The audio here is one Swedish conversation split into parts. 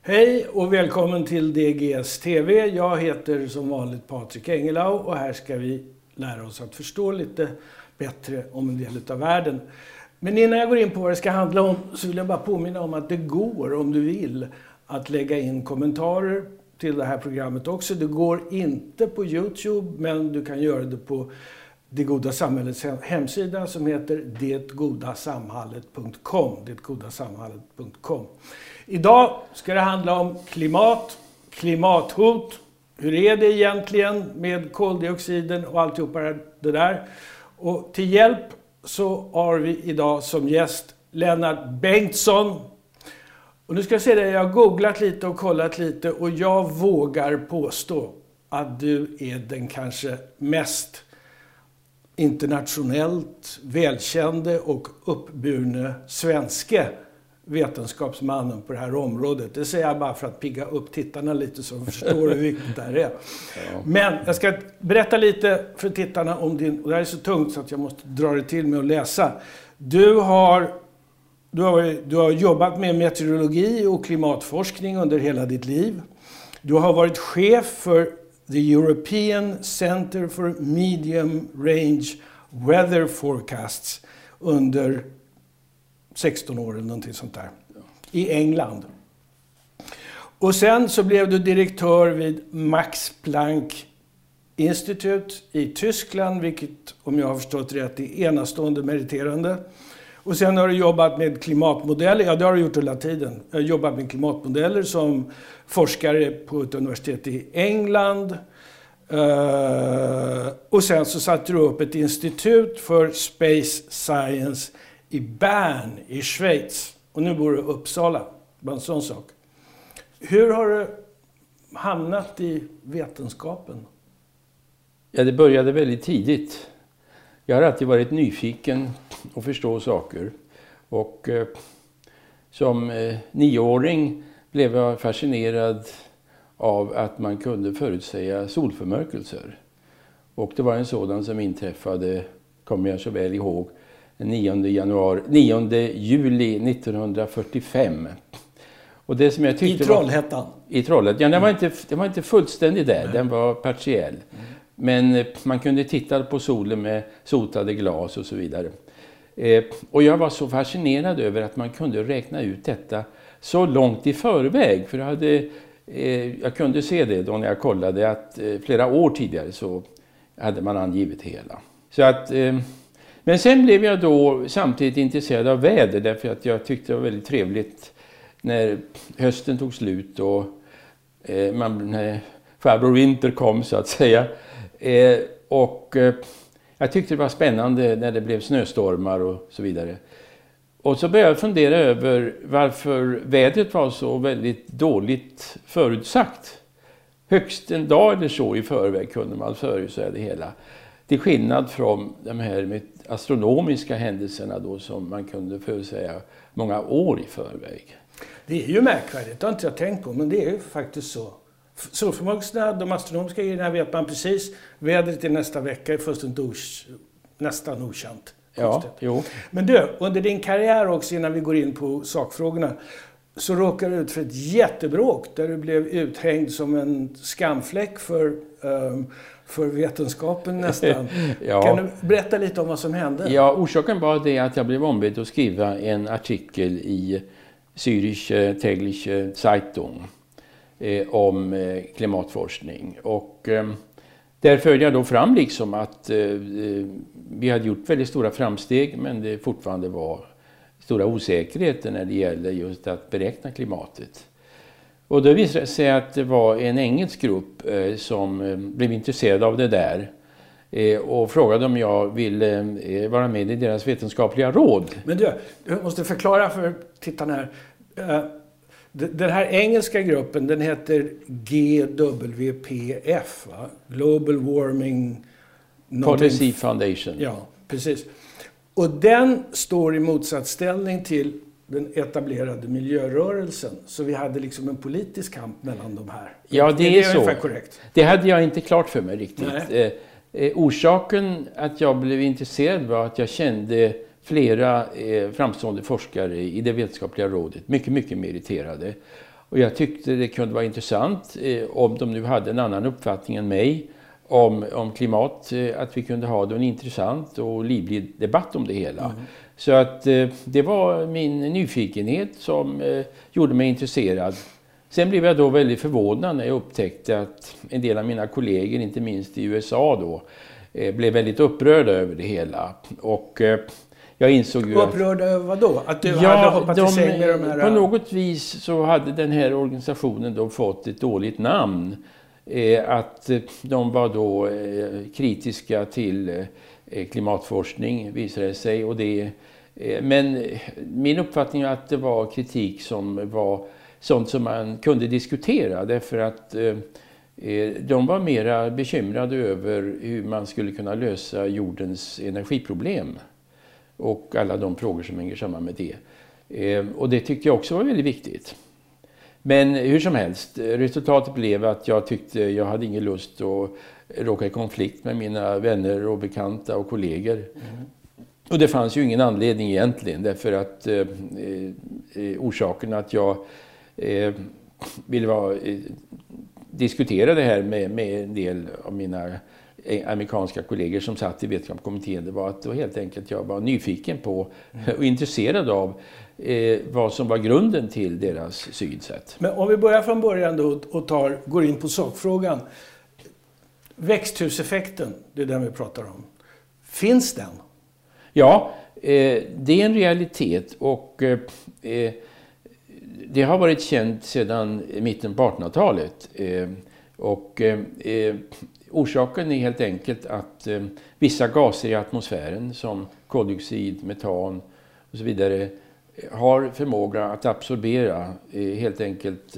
Hej och välkommen till DGS TV. Jag heter som vanligt Patrik Engelau och här ska vi lära oss att förstå lite bättre om en del av världen. Men innan jag går in på vad det ska handla om så vill jag bara påminna om att det går, om du vill, att lägga in kommentarer till det här programmet också. Det går inte på YouTube, men du kan göra det på Det Goda Samhällets hemsida som heter detgodasamhället.com. detgodasamhället.com. Idag ska det handla om klimathot. Hur är det egentligen med koldioxiden och alltihopa det där? Och till hjälp så har vi idag som gäst Lennart Bengtsson. Och nu ska jag säga det, jag har googlat lite och kollat lite och jag vågar påstå att du är den kanske mest internationellt välkände och uppburne svenske vetenskapsmannen på det här området. Det säger jag bara för att pigga upp tittarna lite så de förstår hur viktigt det här är. Ja. Men jag ska berätta lite för tittarna om din, och det här är så tungt så att jag måste dra det till med att läsa. Du har jobbat med meteorologi och klimatforskning under hela ditt liv. Du har varit chef för The European Center for Medium Range Weather Forecasts under 16 år eller någonting sånt där. I England. Och sen så blev du direktör vid Max Planck Institute i Tyskland, vilket om jag har förstått rätt är enastående meriterande. Och sen har du jobbat med klimatmodeller, ja det har du gjort hela tiden. Jag har jobbat med klimatmodeller som forskare på ett universitet i England. Och sen så satte du upp ett institut för Space Science i Bern i Schweiz. Och nu bor du i Uppsala. Bara en sån sak. Hur har du hamnat i vetenskapen? Ja, det började väldigt tidigt. Jag har alltid varit nyfiken och förstå saker. Och som 9-åring blev jag fascinerad av att man kunde förutsäga solförmörkelser. Och det var en sådan som inträffade, kommer jag så väl ihåg, den 9 juli 1945. Och det som jag tyckte I Trollhättan? I Trollhättan. Ja, den var inte fullständig där, den var partiell. Men man kunde titta på solen med sotade glas och så vidare. Och jag var så fascinerad över att man kunde räkna ut detta så långt i förväg. För jag kunde se det då när jag kollade att flera år tidigare så hade man angivit hela. Så att, men sen blev jag då samtidigt intresserad av väder därför att jag tyckte det var väldigt trevligt när hösten tog slut och när farbror vinter kom så att säga. Och jag tyckte det var spännande när det blev snöstormar och så vidare. Och så började jag fundera över varför vädret var så väldigt dåligt förutsagt. Högst en dag eller så i förväg kunde man förutsäga det hela. Till skillnad från de här astronomiska händelserna då som man kunde förutsäga många år i förväg. Det är ju märkvärdigt, det har inte jag tänkt på, men det är ju faktiskt så. Solförmörkelserna, de astronomiska grejerna vet man precis. Vädret i nästa vecka är nästan okänt. Ja, jo. Men du, under din karriär också innan vi går in på sakfrågorna så råkade du ut för ett jättebråk där du blev uthängd som en skamfläck för vetenskapen nästan. Ja. Kan du berätta lite om vad som hände? Ja, orsaken var det att jag blev ombedd att skriva en artikel i Zürich Tägliche Zeitung om klimatforskning. Och där förde jag då fram liksom att vi hade gjort väldigt stora framsteg men det fortfarande var stora osäkerheter när det gäller just att beräkna klimatet. Och då visade det sig att det var en engelsk grupp som blev intresserad av det där och frågade om jag ville vara med i deras vetenskapliga råd. Men du måste förklara för tittarna här. Den här engelska gruppen, den heter GWPF, va? Global Warming Policy Foundation. Ja, precis. Och den står i motsatsställning till den etablerade miljörörelsen. Så vi hade liksom en politisk kamp mellan de här. Ja, det är så. Ungefär korrekt. Det hade jag inte klart för mig riktigt. Orsaken att jag blev intresserad var att jag kände flera framstående forskare i det vetenskapliga rådet. Mycket, mycket meriterade. Och jag tyckte det kunde vara intressant om de nu hade en annan uppfattning än mig om klimat, att vi kunde ha en intressant och livlig debatt om det hela. Så att det var min nyfikenhet som gjorde mig intresserad. Sen blev jag då väldigt förvånad när jag upptäckte att en del av mina kollegor, inte minst i USA då, blev väldigt upprörda över det hela. Och jag insåg ju upprörda över vad då? Att du hade hoppat i säng med de här... På något vis så hade den här organisationen då fått ett dåligt namn. Att de var då kritiska till klimatforskning, visade det sig. Och men min uppfattning är att det var kritik som var sånt som man kunde diskutera. Därför att de var mera bekymrade över hur man skulle kunna lösa jordens energiproblem. Och alla de frågor som hänger samman med det. Och det tyckte jag också var väldigt viktigt. Men hur som helst, resultatet blev att jag tyckte jag hade ingen lust att råka i konflikt med mina vänner och bekanta och kollegor. Och det fanns ju ingen anledning egentligen, därför att orsaken att jag ville diskutera det här med en del av mina amerikanska kollegor som satt i vetenskapskommittén, det var att helt enkelt jag var nyfiken på och intresserad av vad som var grunden till deras synsätt. Men om vi börjar från början då och går in på sakfrågan. Växthuseffekten, det är den vi pratar om. Finns den? Ja, det är en realitet och det har varit känt sedan mitten på 1800-talet. Orsaken är helt enkelt att vissa gaser i atmosfären som koldioxid, metan och så vidare har förmåga att absorbera, helt enkelt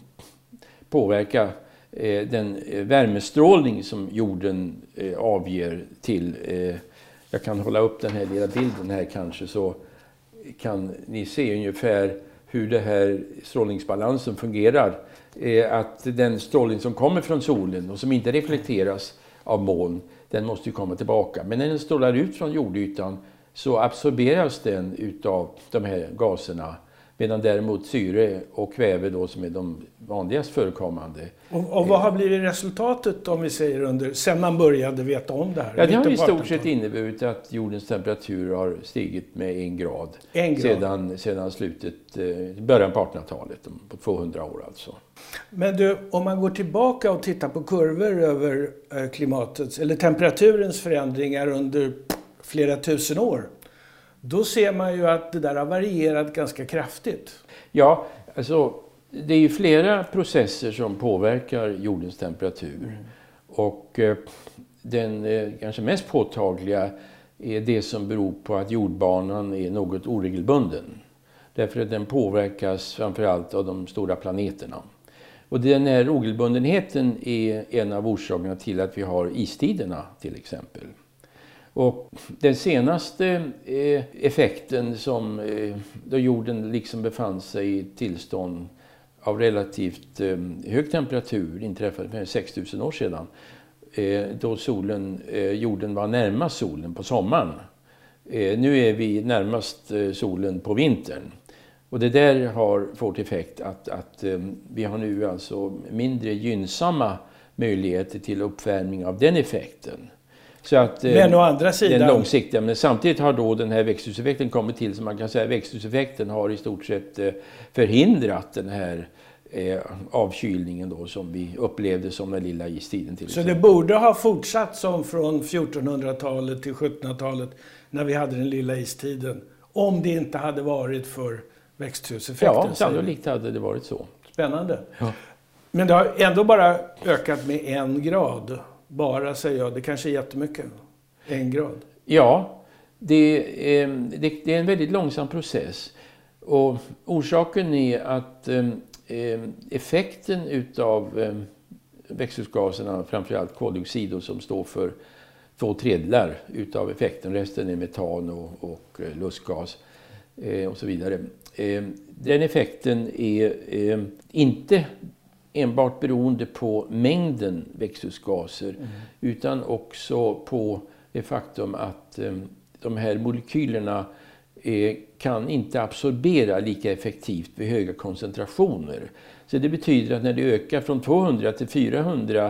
påverka den värmestrålning som jorden avger till. Jag kan hålla upp den här lilla bilden här kanske, så kan ni se ungefär hur det här strålningsbalansen fungerar. Att den strålning som kommer från solen och som inte reflekteras av moln, den måste ju komma tillbaka. Men när den strålar ut från jordytan så absorberas den utav de här gaserna. Medan däremot syre och kväve då, som är de vanligast förekommande. Och vad har blivit resultatet, om vi säger sen man började veta om det här? Ja, det har i stort sett inneburit att jordens temperatur har stigit med 1 grad. Sedan början på 1800-talet, på 200 år alltså. Men du, om man går tillbaka och tittar på kurvor över klimatets eller temperaturens förändringar under flera tusen år, då ser man ju att det där har varierat ganska kraftigt. Ja, alltså det är ju flera processer som påverkar jordens temperatur. Och den kanske mest påtagliga är det som beror på att jordbanan är något oregelbunden. Därför att den påverkas framförallt av de stora planeterna. Och den här oregelbundenheten är en av orsakerna till att vi har istiderna till exempel. Och den senaste effekten som då jorden liksom befann sig i tillstånd av relativt hög temperatur inträffade för 6000 år sedan. Då jorden var närmast solen på sommaren. Nu är vi närmast solen på vintern. Och det där har fått effekt att vi har nu alltså mindre gynnsamma möjligheter till uppvärmning av den effekten. Så att, men å andra sidan... Den långsiktiga, men samtidigt har då den här växthuseffekten kommit till, så man kan säga att växthuseffekten har i stort sett förhindrat den här avkylningen då, som vi upplevde som den lilla istiden till Så exempel. Det borde ha fortsatt som från 1400-talet till 1700-talet när vi hade den lilla istiden, om det inte hade varit för växthuseffekten? Ja, sannolikt hade det varit så. Spännande. Ja. Men det har ändå bara ökat med 1 grad. Bara, säger jag. Det kanske är jättemycket. 1 grad. Ja, det är en väldigt långsam process. Och orsaken är att effekten utav växthusgaserna, framförallt koldioxid som står för 2/3 utav effekten, resten är metan och lustgas och så vidare. Den effekten är inte enbart beroende på mängden växthusgaser utan också på det faktum att de här molekylerna kan inte absorbera lika effektivt vid höga koncentrationer. Så det betyder att när det ökar från 200 till 400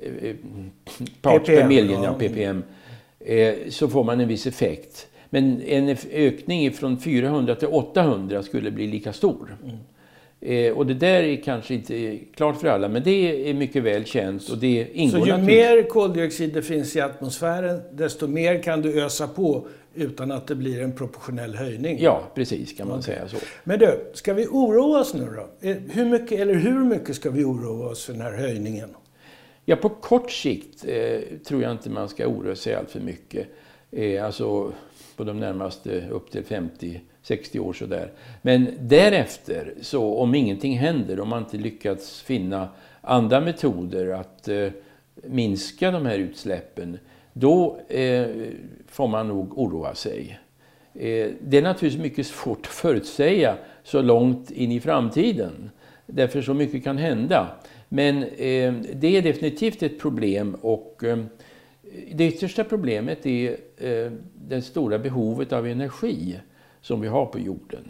parts per million ppm så får man en viss effekt. Men en ökning från 400 till 800 skulle bli lika stor. Och det där är kanske inte klart för alla, men det är mycket väl känt. Och det ingår. Så ju mer koldioxid det finns i atmosfären, desto mer kan du ösa på utan att det blir en proportionell höjning? Ja, precis kan man säga så. Men du, ska vi oroa oss nu då? Hur mycket ska vi oroa oss för den här höjningen? Ja, på kort sikt tror jag inte man ska oroa sig allt för mycket. Alltså på de närmaste upp till 50-60 år så där. Men därefter, så om ingenting händer, om man inte lyckats finna andra metoder att minska de här utsläppen, då får man nog oroa sig. Det är naturligtvis mycket svårt att förutsäga så långt in i framtiden. Därför så mycket kan hända. Men det är definitivt ett problem, och det yttersta problemet är det stora behovet av energi som vi har på jorden.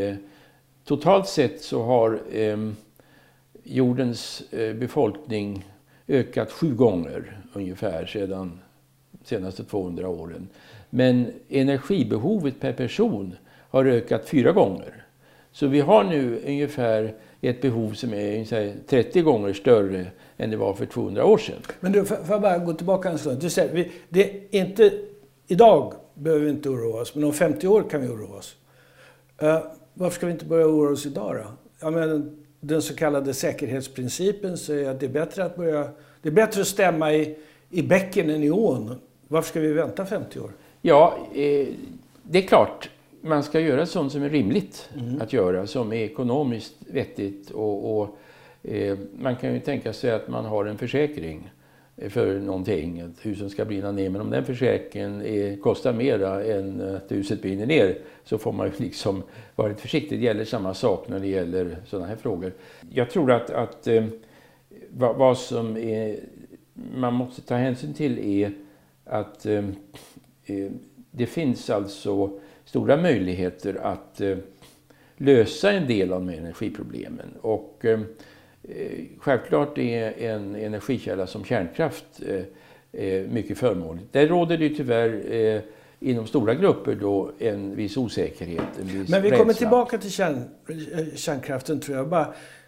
Totalt sett så har jordens befolkning ökat 7 gånger ungefär sedan de senaste 200 åren. Men energibehovet per person har ökat 4 gånger. Så vi har nu ungefär ett behov som är ungefär 30 gånger större än det var för 200 år sedan. Men du, får jag bara gå tillbaka en stund. Du säger, det är inte, idag behöver vi inte oroa oss, men om 50 år kan vi oroa oss. Varför ska vi inte börja oroa oss idag då? Jag menar, den så kallade säkerhetsprincipen säger att det är bättre att stämma i bäcken än i ån. Varför ska vi vänta 50 år? Ja, det är klart. Man ska göra sånt som är rimligt att göra, som är ekonomiskt vettigt. Och man kan ju tänka sig att man har en försäkring för någonting, att husen ska brinna ner. Men om den försäkringen kostar mera än att huset brinner ner, så får man ju liksom vara lite försiktig. Det gäller samma sak när det gäller sådana här frågor. Jag tror att vad som man måste ta hänsyn till är att det finns alltså stora möjligheter att lösa en del av de energiproblemen. Och självklart är en energikälla som kärnkraft mycket förmånligt. Där råder det tyvärr inom stora grupper då en viss osäkerhet, en viss Men vi rädsla. kommer tillbaka till kärnkraften, tror jag.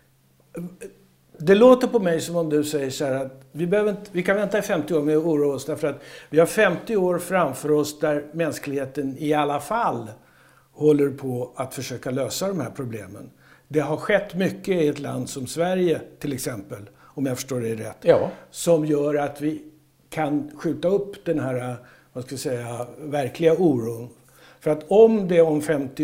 Det låter på mig som om du säger så här att vi kan vänta i 50 år med att oroa oss, därför att vi har 50 år framför oss där mänskligheten i alla fall håller på att försöka lösa de här problemen. Det har skett mycket i ett land som Sverige till exempel, om jag förstår det rätt, som gör att vi kan skjuta upp den här, verkliga oron. För att om vi om 50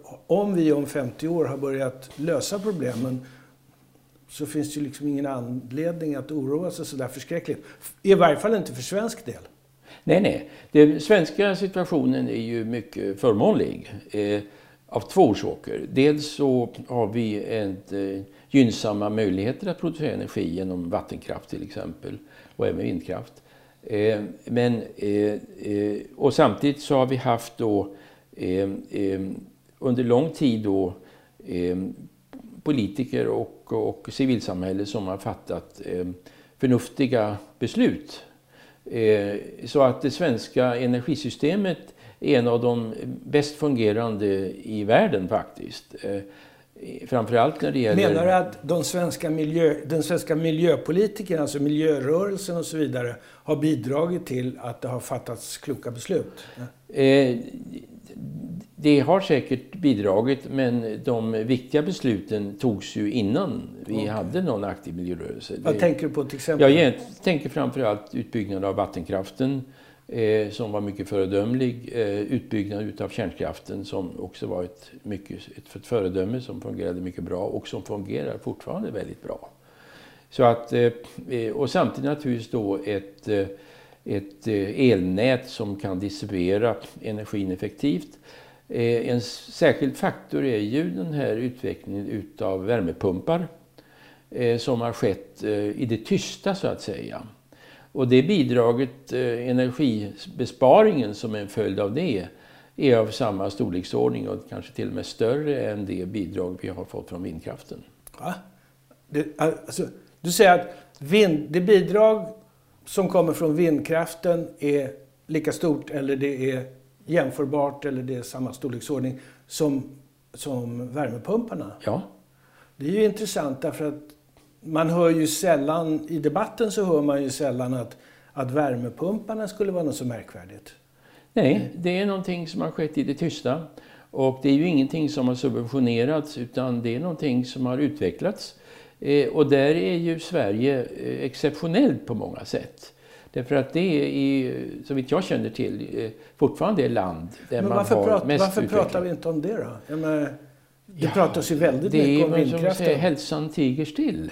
år har börjat lösa problemen, så finns det ju liksom ingen anledning att oroa sig så där förskräckligt. I varje fall inte för svensk del. Nej. Den svenska situationen är ju mycket förmånlig av 2 orsaker. Dels så har vi gynnsamma möjligheter att producera energi genom vattenkraft till exempel, och även vindkraft. Och samtidigt så har vi haft då under lång tid då politiker och civilsamhälle som har fattat förnuftiga beslut. Så att det svenska energisystemet är en av de bäst fungerande i världen faktiskt. Framförallt när det gäller... Menar du att den svenska miljöpolitiken, alltså miljörörelsen och så vidare, har bidragit till att det har fattats kloka beslut? Det har säkert bidragit, men de viktiga besluten togs ju innan vi hade någon aktiv miljörörelse. Vad tänker du på till exempel? Jag tänker framförallt utbyggnaden av vattenkraften som var mycket föredömlig. Utbyggnaden av kärnkraften som också var ett föredöme, som fungerade mycket bra och som fungerar fortfarande väldigt bra. Så att, och samtidigt naturligtvis då ett elnät som kan distribuera energin effektivt. En särskild faktor är ju den här utvecklingen utav värmepumpar som har skett i det tysta så att säga. Och det bidraget, energibesparingen som är en följd av det, är av samma storleksordning och kanske till och med större än det bidrag vi har fått från vindkraften. Ja. Du säger att det bidrag som kommer från vindkraften är lika stort eller det är jämförbart eller det är samma storleksordning som värmepumparna. Ja. Det är ju intressant därför att man hör ju sällan, i debatten så hör man ju sällan att värmepumparna skulle vara något så märkvärdigt. Nej, det är någonting som har skett i det tysta. Och det är ju ingenting som har subventionerats utan det är någonting som har utvecklats. Och där är ju Sverige exceptionellt på många sätt. Därför att det är, så vitt jag känner till, fortfarande ett land där man har mest varför pratar vi inte om det då? Det pratas ju väldigt mycket om vindkraften. Det är som säger, hälsan tiger still.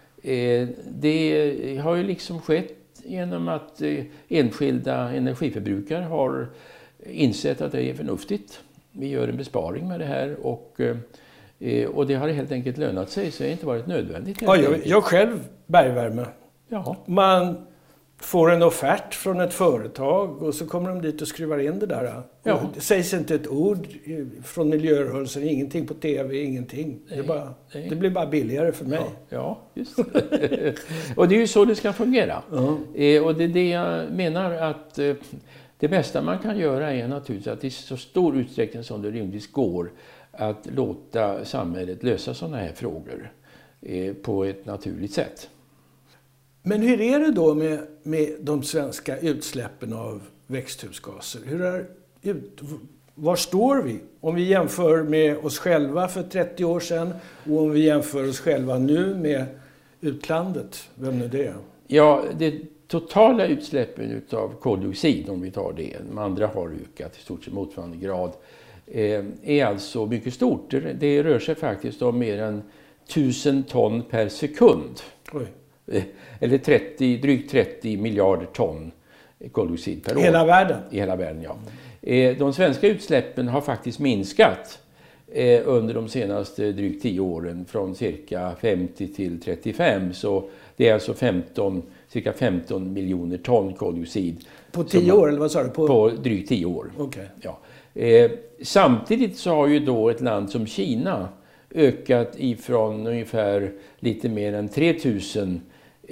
Det har ju liksom skett genom att enskilda energiförbrukare har insett att det är förnuftigt. Vi gör en besparing med det här och det har helt enkelt lönat sig så det har inte varit nödvändigt. Ja, jag själv bergvärme. Ja. Man får en offert från ett företag och så kommer de dit och skruvar in det där. Ja. Det sägs inte ett ord från miljörörelsen, ingenting på tv, ingenting. Det blir bara billigare för mig. Ja, just det. Och det är ju så det ska fungera. Och det är det jag menar att det bästa man kan göra är naturligtvis att i så stor utsträckning som det rimligtvis går att låta samhället lösa sådana här frågor på ett naturligt sätt. Men hur är det då med de svenska utsläppen av växthusgaser? Var står vi? Om vi jämför med oss själva för 30 år sedan och om vi jämför oss själva nu med utlandet. Vem är det? Ja, det totala utsläppen av koldioxid, om vi tar det, de andra har ökat i stort sett motsvarande grad, är alltså mycket stort. Det rör sig faktiskt om mer än 1000 ton per sekund. Oj. Eller drygt 30 miljarder ton koldioxid per år. I hela världen? I hela världen, ja. De svenska utsläppen har faktiskt minskat under de senaste drygt 10 åren från cirka 50 till 35. Så det är alltså cirka 15 miljoner ton koldioxid. På 10 år, eller vad sa du? På drygt 10 år. Okay. Ja. Samtidigt så har ju då ett land som Kina ökat ifrån ungefär lite mer än 3000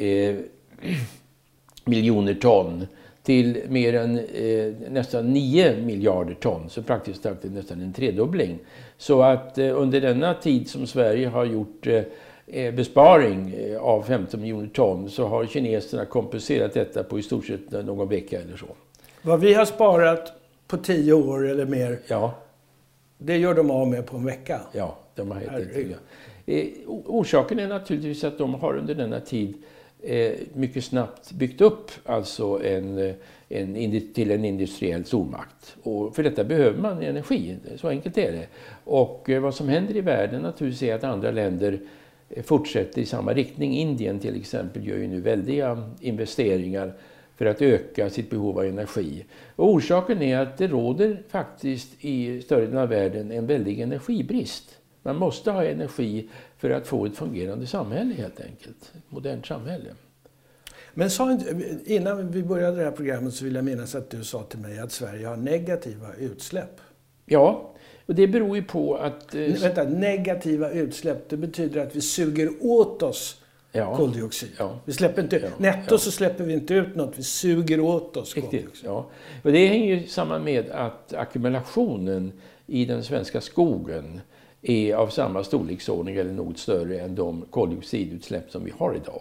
miljoner ton till mer än nästan 9 miljarder ton. Så praktiskt taget nästan en tredubbling. Så att under denna tid som Sverige har gjort besparing av 15 miljoner ton så har kineserna kompenserat detta på i stort sett någon vecka eller så. Vad vi har sparat på 10 år eller mer, ja, det gör de av med på en vecka. Ja, de har helt enkelt. Orsaken är naturligtvis att de har under denna tid mycket snabbt byggt upp alltså till en industriell stormakt. Och för detta behöver man energi, så enkelt är det. Och vad som händer i världen naturligtvis är att andra länder fortsätter i samma riktning. Indien till exempel gör ju nu väldiga investeringar för att öka sitt behov av energi. Och orsaken är att det råder faktiskt i större delen av världen en väldig energibrist. Man måste ha energi för att få ett fungerande samhälle helt enkelt. Ett modernt samhälle. Men innan vi började det här programmet så vill jag minnas att du sa till mig att Sverige har negativa utsläpp. Ja, och det beror ju på att... negativa utsläpp, det betyder att vi suger åt oss koldioxid. Ja. Vi släpper inte så släpper vi inte ut något, vi suger åt oss koldioxid. Ja. Och det hänger ju samman med att ackumulationen i den svenska skogen är av samma storleksordning eller något större än de koldioxidutsläpp som vi har idag.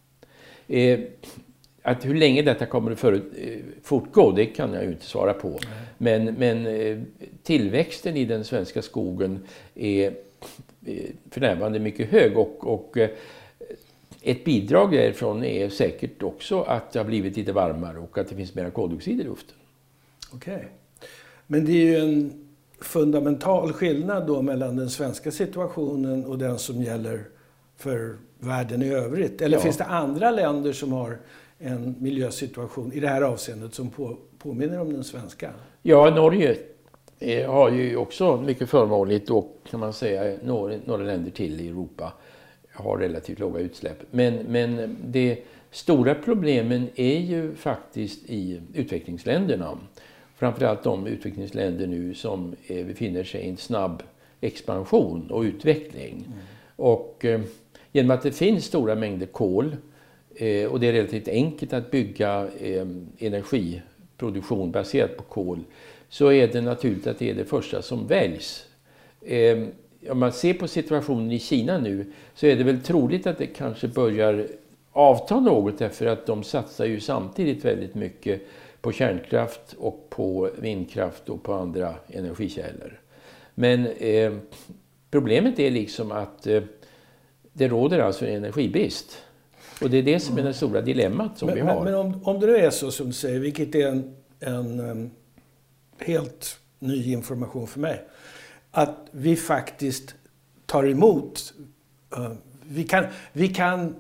Att hur länge detta kommer att fortgå, det kan jag ju inte svara på. Men tillväxten i den svenska skogen är för närvarande mycket hög och ett bidrag därifrån är säkert också att det har blivit lite varmare och att det finns mer koldioxid i luften. Okej. Men det är ju en fundamental skillnad då mellan den svenska situationen och den som gäller för världen i övrigt. Eller finns det andra länder som har en miljösituation i det här avseendet som påminner om den svenska? Ja, Norge har ju också mycket förmånligt och kan man säga några länder till i Europa har relativt låga utsläpp. Men det stora problemen är ju faktiskt i utvecklingsländerna. Framförallt de utvecklingsländer nu som befinner sig i en snabb expansion och utveckling. Och Genom att det finns stora mängder kol och det är relativt enkelt att bygga energiproduktion baserat på kol, så är det naturligt att det är det första som väljs. Om man ser på situationen i Kina nu, så är det väl troligt att det kanske börjar avta något, därför att de satsar ju samtidigt väldigt mycket på kärnkraft och på vindkraft och på andra energikällor. Men problemet är liksom att det råder alltså en energibrist. Och det är det som är det stora dilemmat som vi har. Men om det nu är så som du säger, vilket är en helt ny information för mig, att vi faktiskt tar emot, vi kan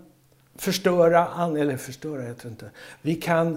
vi kan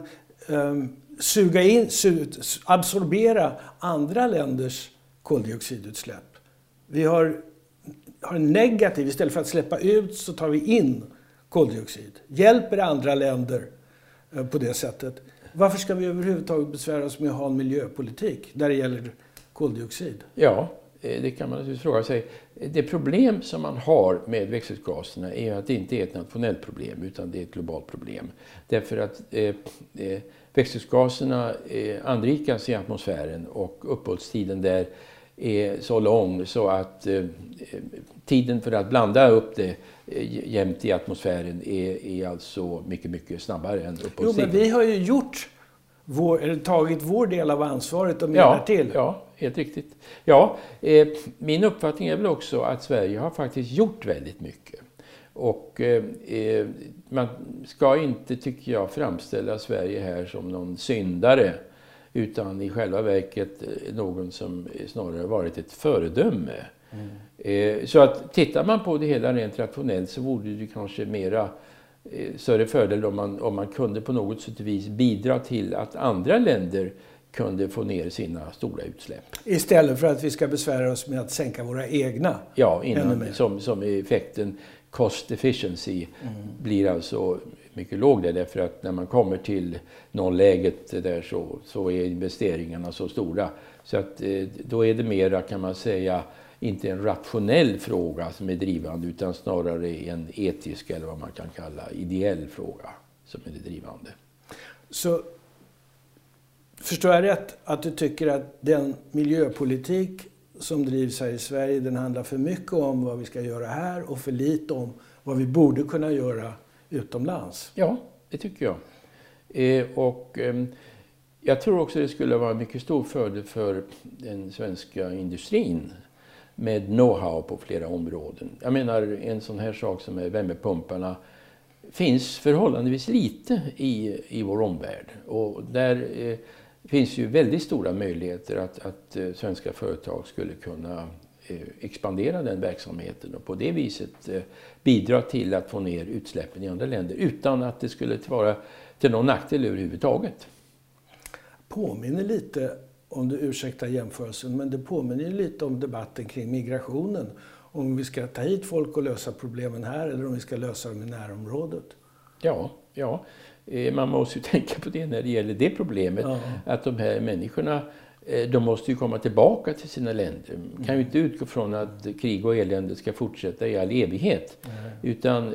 absorbera andra länders koldioxidutsläpp. Vi har en negativ, istället för att släppa ut så tar vi in koldioxid. Hjälper andra länder på det sättet. Varför ska vi överhuvudtaget besvära oss med att ha en miljöpolitik där det gäller koldioxid? Ja, det kan man naturligtvis fråga sig. Det problem som man har med växthusgaserna är att det inte är ett nationellt problem, utan det är ett globalt problem. Därför att växthusgaserna anrikas i atmosfären och uppehållstiden där är så lång så att tiden för att blanda upp det jämnt i atmosfären är alltså mycket, mycket snabbare än uppehållstiden. Jo, men vi har ju tagit vår del av ansvaret och mer till. Ja, helt riktigt. Ja, min uppfattning är väl också att Sverige har faktiskt gjort väldigt mycket. Och man ska inte, tycker jag, framställa Sverige här som någon syndare, utan i själva verket någon som snarare varit ett föredöme. Så att tittar man på det hela rent rationellt, så vore det kanske mera större fördel om man kunde på något sätt vis bidra till att andra länder kunde få ner sina stora utsläpp. Istället för att vi ska besvära oss med att sänka våra egna. Ja, som effekten cost efficiency blir alltså mycket låg där, därför att när man kommer till nollläget där så är investeringarna så stora. Så att då är det mera, kan man säga, inte en rationell fråga som är drivande, utan snarare en etisk, eller vad man kan kalla ideell fråga, som är det drivande. Så förstår jag rätt att du tycker att den miljöpolitik som drivs här i Sverige, den handlar för mycket om vad vi ska göra här och för lite om vad vi borde kunna göra utomlands? Ja, det tycker jag. Jag tror också det skulle vara en mycket stor fördel för den svenska industrin med know-how på flera områden. Jag menar, en sån här sak som är värmepumparna finns förhållandevis lite i vår omvärld. Och där finns ju väldigt stora möjligheter att svenska företag skulle kunna expandera den verksamheten och på det viset bidra till att få ner utsläppen i andra länder utan att det skulle vara till någon nackdel överhuvudtaget. Påminner lite, om du ursäktar jämförelsen, men det påminner lite om debatten kring migrationen. Om vi ska ta hit folk och lösa problemen här eller om vi ska lösa dem i närområdet. Ja. Man måste ju tänka på det när det gäller det problemet. Ja. Att de här människorna, de måste ju komma tillbaka till sina länder. Man kan ju inte utgå från att krig och elände ska fortsätta i all evighet. Utan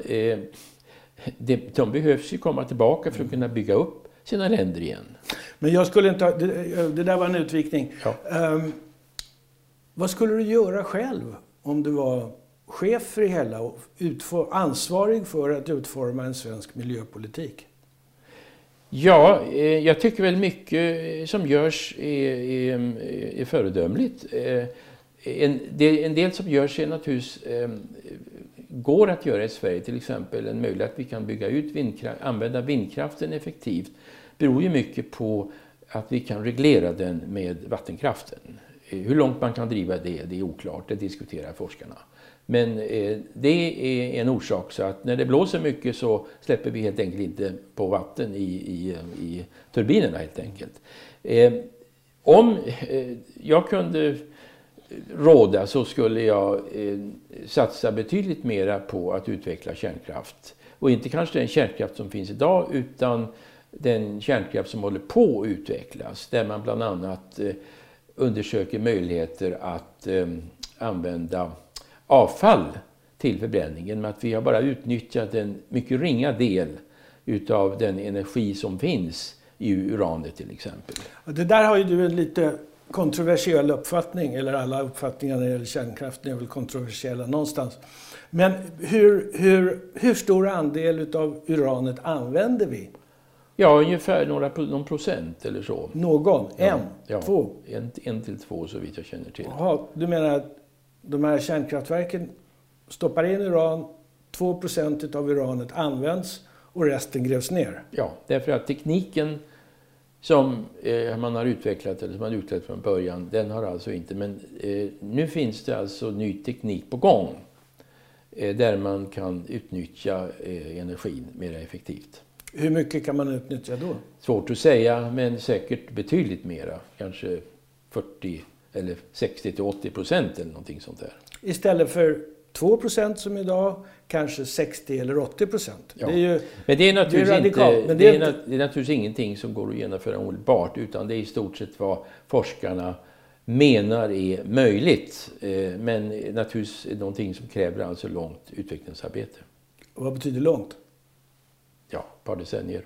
de behövs ju komma tillbaka för att kunna bygga upp sina länder igen. Men jag skulle inte det där var en utvikning. Ja. Vad skulle du göra själv om du var chef för det hela och ansvarig för att utforma en svensk miljöpolitik? Ja, jag tycker väl mycket som görs är föredömligt. En del som görs är naturligtvis går att göra i Sverige, till exempel en möjlighet att vi kan bygga ut använda vindkraften effektivt, beror ju mycket på att vi kan reglera den med vattenkraften. Hur långt man kan driva det är oklart, det diskuterar forskarna. Men det är en orsak, så att när det blåser mycket så släpper vi helt enkelt inte på vatten i turbinerna helt enkelt. Om jag kunde råda så skulle jag satsa betydligt mera på att utveckla kärnkraft. Och inte kanske den kärnkraft som finns idag, utan den kärnkraft som håller på att utvecklas. Där man bland annat undersöker möjligheter att använda avfall till förbränning genom att vi har bara utnyttjat en mycket ringa del utav den energi som finns i uranet till exempel. Det där har ju du en lite kontroversiell uppfattning, eller alla uppfattningar när det gäller kärnkraften är väl kontroversiella någonstans. Men hur stor andel utav uranet använder vi? Ja, ungefär någon procent eller så. Någon? Två? En till två så vitt jag känner till. Jaha, du menar att de här kärnkraftverken stoppar in uran, 2% av uranet används och resten grävs ner? Ja, därför att tekniken som man har utvecklat eller som man utvecklat från början, den har alltså inte, men nu finns det alltså ny teknik på gång där man kan utnyttja energin mer effektivt. Hur mycket kan man utnyttja då? Svårt att säga, men säkert betydligt mera. Kanske 40 eller 60-80% eller någonting sånt där. Istället för 2% som idag, kanske 60 eller 80%. Ja. Det är ju, men det är naturligtvis, det är radikalt, det är naturligtvis ingenting som går att genomföra omedelbart, utan det är i stort sett vad forskarna menar är möjligt. Men naturligtvis är någonting som kräver alltså långt utvecklingsarbete. Och vad betyder långt? Ja, ett par decennier.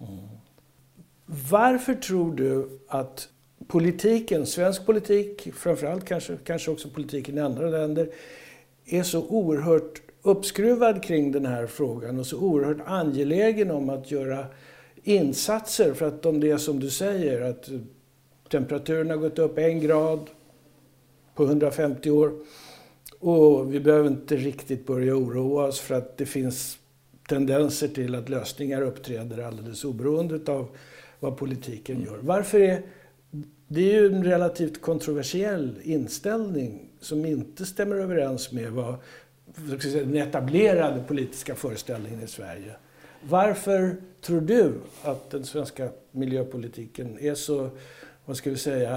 Varför tror du att politiken, svensk politik, framförallt kanske också politiken i andra länder, är så oerhört uppskruvad kring den här frågan och så oerhört angelägen om att göra insatser för att om det är som du säger att temperaturen har gått upp 1 grad på 150 år och vi behöver inte riktigt börja oroa oss för att det finns tendenser till att lösningar uppträder alldeles oberoende av vad politiken gör. Varför är det är ju en relativt kontroversiell inställning som inte stämmer överens med vad den etablerade politiska föreställningen i Sverige. Varför tror du att den svenska miljöpolitiken är så, vad ska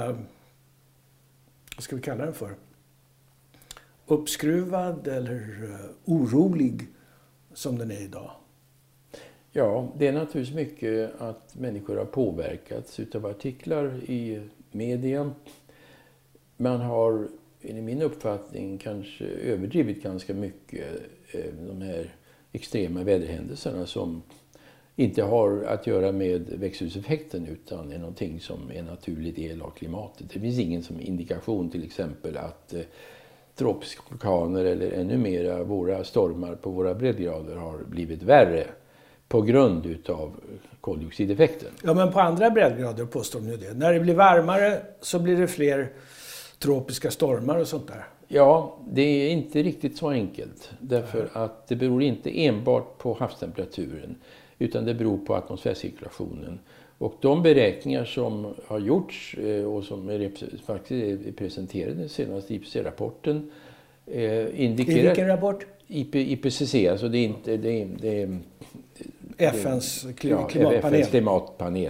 vi kalla den för? Uppskruvad eller orolig som den är idag? Ja, det är naturligtvis mycket att människor har påverkats utav artiklar i media. Man har, enligt min uppfattning, kanske överdrivit ganska mycket de här extrema väderhändelserna som inte har att göra med växthuseffekten utan är någonting som är en naturlig del av klimatet. Det finns ingen som indikation till exempel att tropiska orkaner eller ännu mera våra stormar på våra breddgrader har blivit värre på grund utav koldioxideffekten. Ja, men på andra breddgrader påstår de ju det. När det blir varmare så blir det fler tropiska stormar och sånt där. Ja, det är inte riktigt så enkelt. Därför att det beror inte enbart på havstemperaturen utan det beror på atmosfärcirkulationen. Och de beräkningar som har gjorts och som faktiskt är presenterade senast i IPCC-rapporten indikerar... I vilken rapport? IPCC, alltså det är inte... Det är FNs klimatpanel. FNs klimatpanel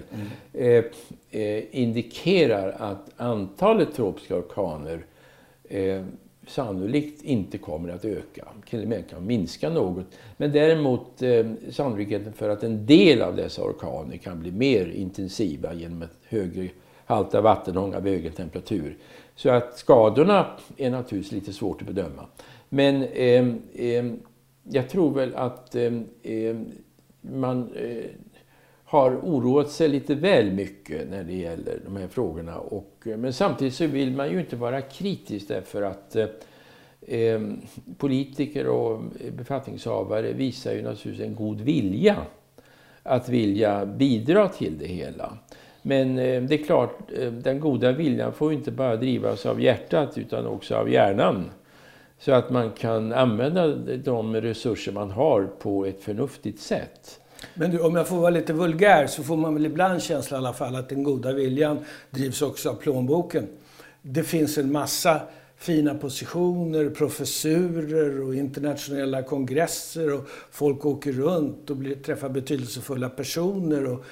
indikerar att antalet tropiska orkaner sannolikt inte kommer att öka. Till och med kan minska något. Men däremot sannolikheten för att en del av dessa orkaner kan bli mer intensiva genom ett högre halt av vattenånga vid högre temperatur. Så att skadorna är naturligtvis lite svårt att bedöma. Men jag tror väl att man har oroat sig lite väl mycket när det gäller de här frågorna. Men samtidigt så vill man ju inte vara kritisk därför att politiker och befattningshavare visar ju naturligtvis en god vilja att vilja bidra till det hela. Men det är klart, den goda viljan får ju inte bara drivas av hjärtat utan också av hjärnan. Så att man kan använda de resurser man har på ett förnuftigt sätt. Men du, om jag får vara lite vulgär så får man väl ibland känsla i alla fall att den goda viljan drivs också av plånboken. Det finns en massa fina positioner, professurer och internationella kongresser och folk åker runt och träffar betydelsefulla personer och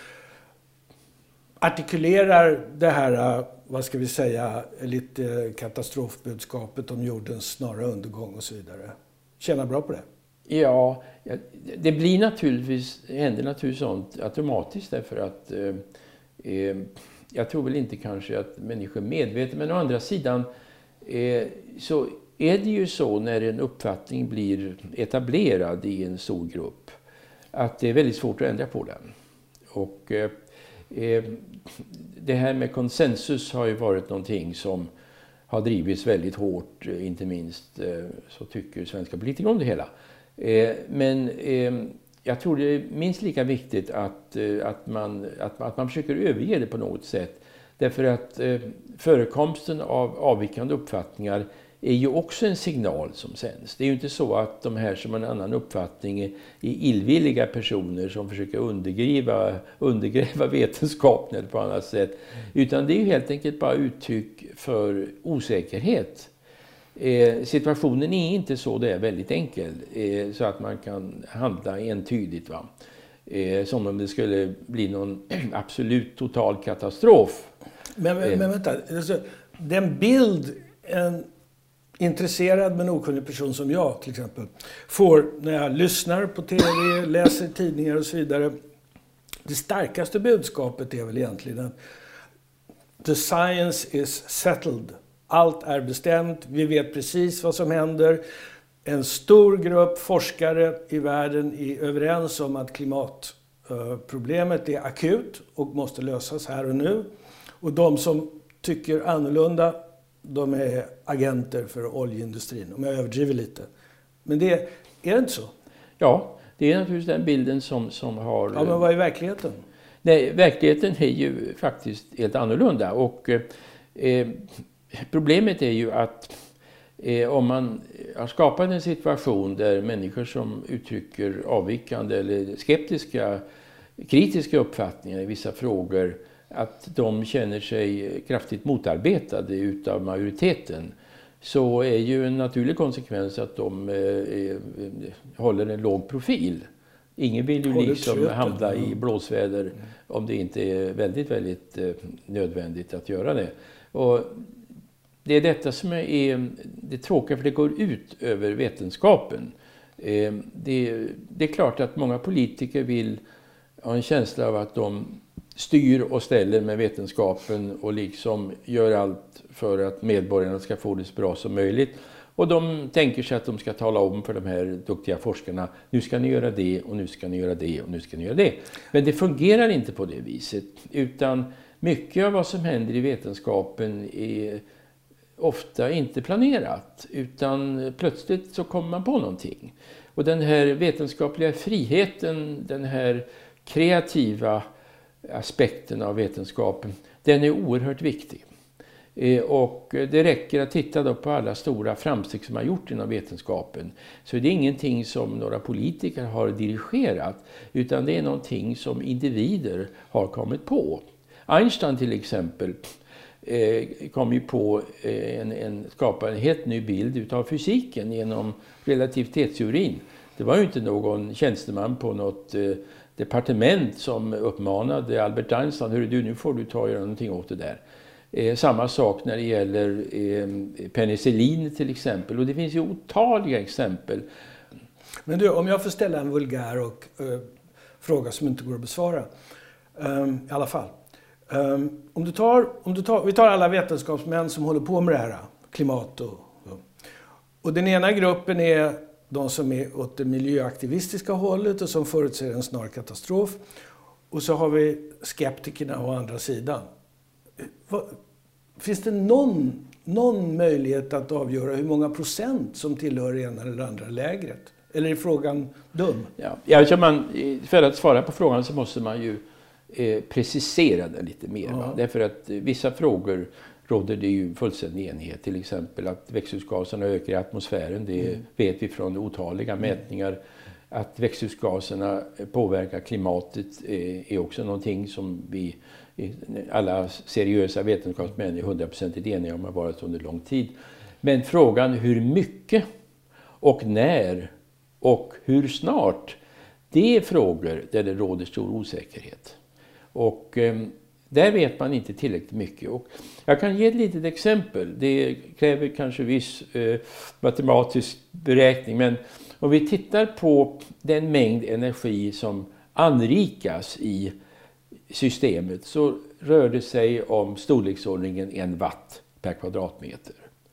artikulerar det här, vad ska vi säga, lite katastrofbudskapet om jordens snara undergång och så vidare. Tjänar bra på det? Ja, det blir händer naturligtvis sånt automatiskt därför att jag tror väl inte kanske att människor är medvetna, men å andra sidan så är det ju så när en uppfattning blir etablerad i en stor grupp att det är väldigt svårt att ändra på den. Och det här med konsensus har ju varit någonting som har drivits väldigt hårt, inte minst så tycker svenska politiker om det hela. Men jag tror det är minst lika viktigt att man försöker överge det på något sätt. Därför att förekomsten av avvikande uppfattningar är ju också en signal som sänds. Det är ju inte så att de här som har en annan uppfattning är illvilliga personer som försöker undergräva vetenskapen eller på annat sätt. Utan det är ju helt enkelt bara uttryck för osäkerhet. Situationen är inte så det är väldigt enkel så att man kan handla entydigt, va? Som om det skulle bli någon absolut total katastrof. Men vänta, alltså, den bild en intresserad men okunnig person som jag till exempel får när jag lyssnar på tv, läser tidningar och så vidare. Det starkaste budskapet är väl egentligen att the science is settled. Allt är bestämt, vi vet precis vad som händer. En stor grupp forskare i världen är överens om att klimatproblemet är akut och måste lösas här och nu. Och de som tycker annorlunda, de är agenter för oljeindustrin, om jag överdriver lite. Men är det inte så? Ja, det är naturligtvis den bilden som har... Ja, men vad är verkligheten? Nej, verkligheten är ju faktiskt helt annorlunda. Och problemet är ju att om man har skapat en situation där människor som uttrycker avvikande eller skeptiska, kritiska uppfattningar i vissa frågor, att de känner sig kraftigt motarbetade utav majoriteten, så är ju en naturlig konsekvens att de håller en låg profil. Ingen vill ju liksom hamna i blåsväder om det inte är väldigt, väldigt nödvändigt att göra det. Och det är detta som är det tråkiga, för det går ut över vetenskapen. Det är klart att många politiker vill ha en känsla av att de styr och ställer med vetenskapen och liksom gör allt för att medborgarna ska få det så bra som möjligt. Och de tänker sig att de ska tala om för de här duktiga forskarna, nu ska ni göra det och nu ska ni göra det och nu ska ni göra det. Men det fungerar inte på det viset, utan mycket av vad som händer i vetenskapen är ofta inte planerat, utan plötsligt så kommer man på någonting. Och den här vetenskapliga friheten, den här kreativa aspekten av vetenskapen, den är oerhört viktig. Och det räcker att titta då på alla stora framsteg som har gjort inom vetenskapen. Så det är ingenting som några politiker har dirigerat, utan det är någonting som individer har kommit på. Einstein till exempel kom ju på skapa en helt ny bild utav fysiken genom relativitetsteorin. Det var ju inte någon tjänsteman på något departement som uppmanade Albert Einstein, hörru du, nu får du ta och göra någonting åt det där. Samma sak när det gäller penicillin till exempel, och det finns ju otaliga exempel. Men du, om jag får ställa en vulgär fråga som inte går att besvara, i alla fall. Vi tar alla vetenskapsmän som håller på med det här, klimat och den ena gruppen är de som är åt det miljöaktivistiska hållet och som förutser en snar katastrof. Och så har vi skeptikerna å andra sidan. Finns det någon möjlighet att avgöra hur många procent som tillhör ena eller andra lägret? Eller är frågan dum? Ja, för att svara på frågan så måste man ju precisera den lite mer. Ja. Därför att vissa frågor råder det ju fullständig enighet. Till exempel att växthusgaserna ökar i atmosfären. Det vet vi från otaliga mätningar. Att växthusgaserna påverkar klimatet är också någonting som vi alla seriösa vetenskapsmän är 100% eniga om, har varit under lång tid. Men frågan hur mycket och när och hur snart, det är frågor där det råder stor osäkerhet. Och där vet man inte tillräckligt mycket. Och jag kan ge ett litet exempel. Det kräver kanske viss matematisk beräkning. Men om vi tittar på den mängd energi som anrikas i systemet, så rör det sig om storleksordningen 1 watt per kvadratmeter.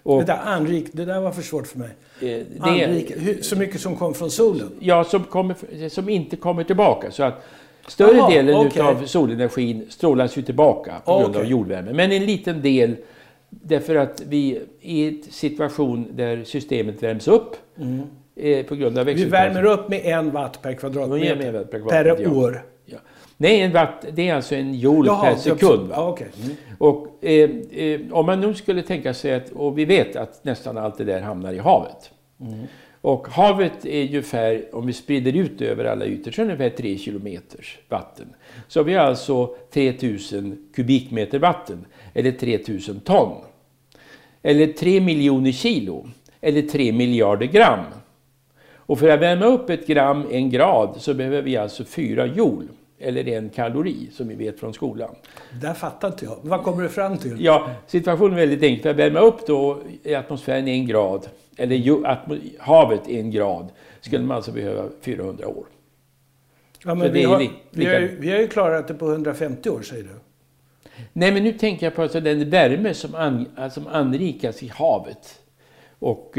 Och, det där var för svårt för mig. Så mycket som kom från solen? Ja, som inte kommer tillbaka. Så att större delen av solenergin strålas ju tillbaka på grund av jordvärme. Men en liten del, därför att vi är i en situation där systemet värms upp på grund av växthusgaser. Vi värmer upp med 1 watt per kvadratmeter per år. Ja. Nej, en watt, det är alltså en joule per sekund. Och om man nu skulle tänka sig att, och vi vet att nästan allt det där hamnar i havet. Och havet är ungefär, om vi sprider ut över alla ytor, så är det ungefär 3 kilometers vatten. Så vi har alltså 3000 kubikmeter vatten, eller 3000 ton. Eller 3 miljoner kilo, eller 3 miljarder gram. Och för att värma upp 1 gram 1 grad så behöver vi alltså 4 joule. Eller 1 kalori, som vi vet från skolan. Där fattar inte jag. Vad kommer du fram till? Ja, situationen är väldigt enkel. För att värma upp då i atmosfären 1 grad, eller havet 1 grad, skulle man alltså behöva 400 år. Ja, men vi har ju klarat det på 150 år, säger du. Nej, men nu tänker jag på alltså den värme som anrikas i havet. Och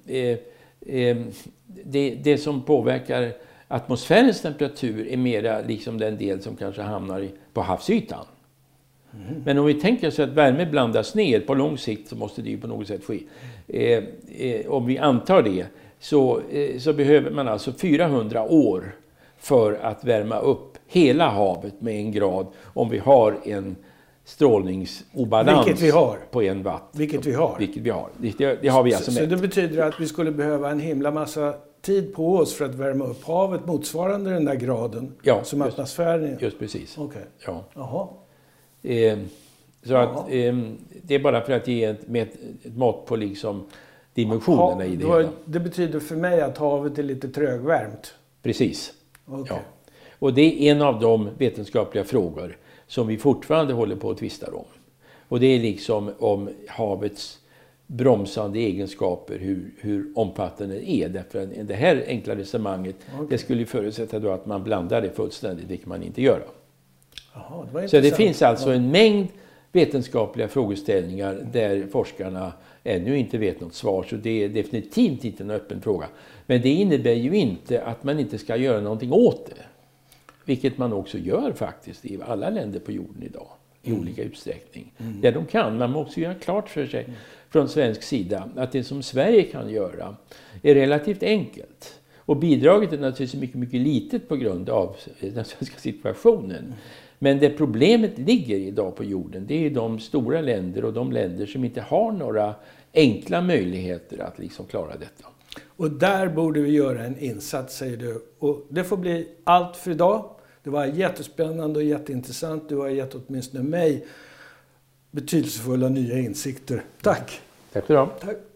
det som påverkar atmosfärens temperatur är mera liksom den del som kanske hamnar på havsytan. Men om vi tänker så att värme blandas ner på lång sikt, så måste det ju på något sätt ske. Om vi antar det så behöver man alltså 400 år för att värma upp hela havet med 1 grad om vi har en strålningsobalans på 1 watt. Vilket vi har. Det har vi alltså med. Så det betyder att vi skulle behöva en himla massa tid på oss för att värma upp havet motsvarande den där graden som atmosfären är. Just precis. Okej. Ja. Jaha. Så att det är bara för att ge ett mått på liksom dimensionerna i det hela. Det betyder för mig att havet är lite trögvärmt. Precis. Okay. Ja. Och det är en av de vetenskapliga frågor som vi fortfarande håller på att tvista om. Och det är liksom om havets bromsande egenskaper, hur omfattande det är. Därför att det här enkla resonemanget, det skulle ju förutsätta då att man blandar det fullständigt, vilket man inte gör. Jaha, så det finns alltså en mängd vetenskapliga frågeställningar där forskarna ännu inte vet något svar. Så det är definitivt inte en öppen fråga. Men det innebär ju inte att man inte ska göra någonting åt det. Vilket man också gör faktiskt i alla länder på jorden idag. I olika utsträckning. Där de kan. Man måste göra klart för sig från svensk sida att det som Sverige kan göra är relativt enkelt. Och bidraget är naturligtvis mycket, mycket litet på grund av den svenska situationen. Men det problemet ligger idag på jorden, det är de stora länder och de länder som inte har några enkla möjligheter att liksom klara detta. Och där borde vi göra en insats, säger du. Och det får bli allt för idag. Det var jättespännande och jätteintressant. Du har gett åtminstone mig betydelsefulla nya insikter. Tack! Tack för det. Tack.